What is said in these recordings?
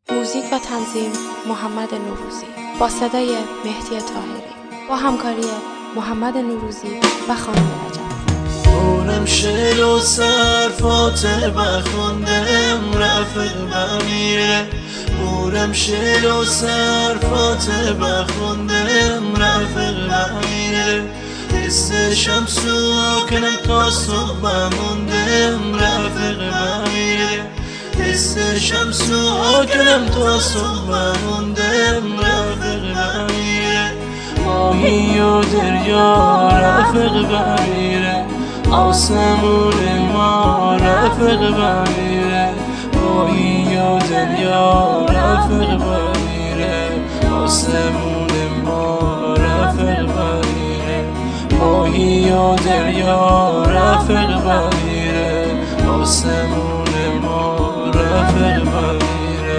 موزیک و تنظیم محمد نوروزی با صدای مهدی طاهری با همکاری محمد نوروزی و خانم رجب. اونم شعر و صرفات بخوندم رفیق بمیره. اونم شعر و صرفات بخوندم رفیق بمیره. حس شمسو کنم تا صبح موندم رفیق بمیره. حس شمسو کنم تا صبح موندم رفیق بمیره. ماهی و دریا رفیق بمیره. آسمون ما رفیق بمیره. ماهی و دریا رفیق بمیره. آسمون ما رفیق بمیره. ماهی و دریا رفیق بمیره. آسمون ما رفیق بمیره.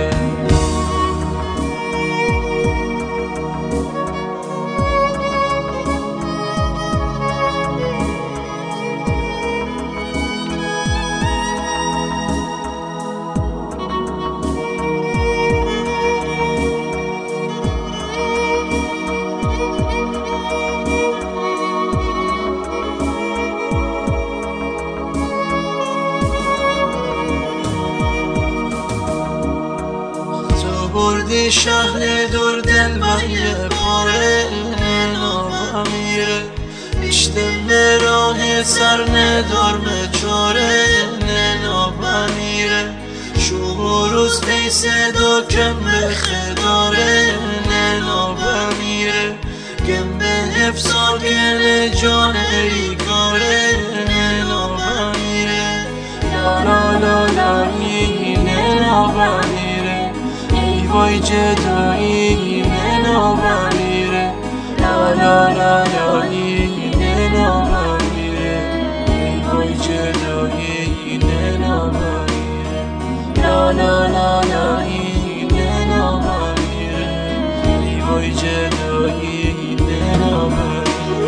بردی شهر دور دل بایه پاره نابمیره. اشتم راه سر ندارم چاره نابمیره. شوم و روز ای صدا کم به خداره نابمیره. کم به حفظا گل جان ای کاره نابمیره. لا لا لا لا نابمیره. وای جدایی نابمیره. لا لا لا لا نابمیره. وای جدایی نابمیره. لا لا لا لا نابمیره. وای جدایی نابمیره.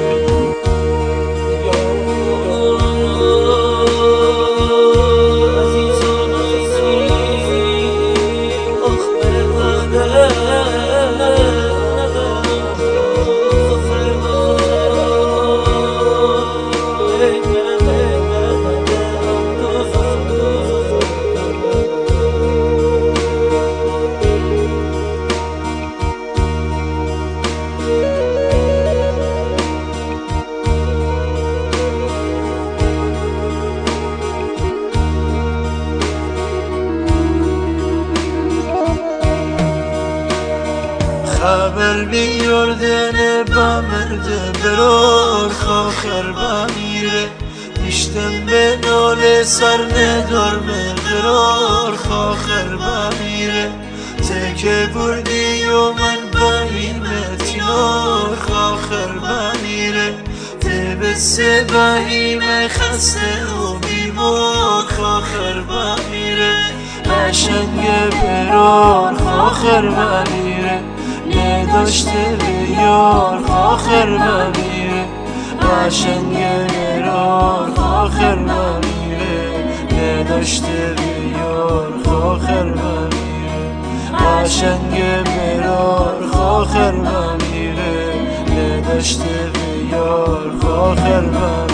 خبر بیاردن با مرد برار خاخر بمیره. اشتم به نال سر ندارم قرار خاخر بمیره. تکه بردی و من با این متیار خاخر بمیره. تبس با این خسته و بیمار خاخر بمیره. قشنگ برار خاخر بمیره. نداشته بیار خاخر بمیره. قشنگ برار خاخر بمیره. نداشته بیار خاخر بمیره. قشنگ برار خاخر بمیره. نداشته بیار خاخر بمیره.